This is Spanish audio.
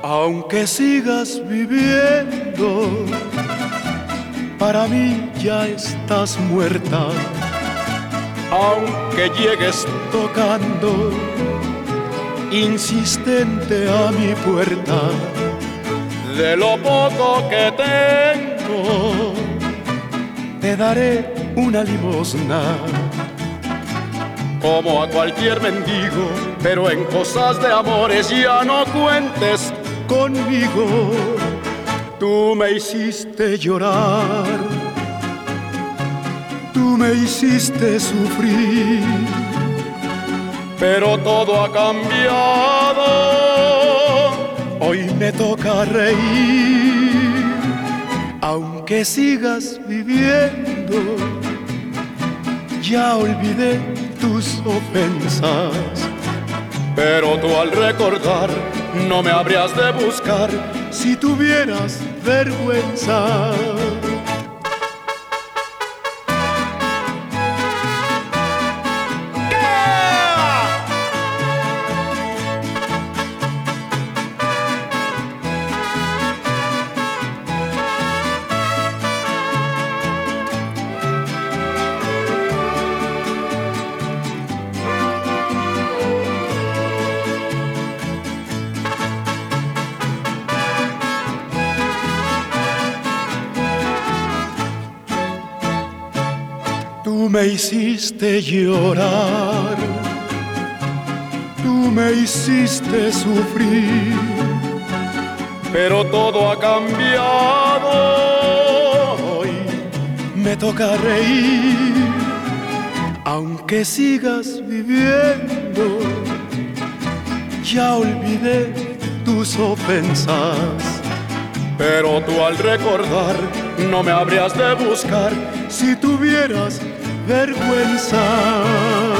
Aunque sigas viviendo, para mí ya estás muerta. Aunque llegues tocando insistente a mi puerta, de lo poco que tengo te daré una limosna, como a cualquier mendigo, pero en cosas de amores ya no cuentes conmigo. Tú me hiciste llorar, tú me hiciste sufrir, pero todo ha cambiado. Hoy me toca reír. Aunque sigas viviendo, ya olvidé tus ofensas, pero tú al recordar no me habrías de buscar si tuvieras vergüenza. Tú me hiciste llorar, tú me hiciste sufrir, pero todo ha cambiado. Hoy me toca reír. Aunque sigas viviendo, ya olvidé tus ofensas, pero tú al recordar no me habrías de buscar si tuvieras vergüenza.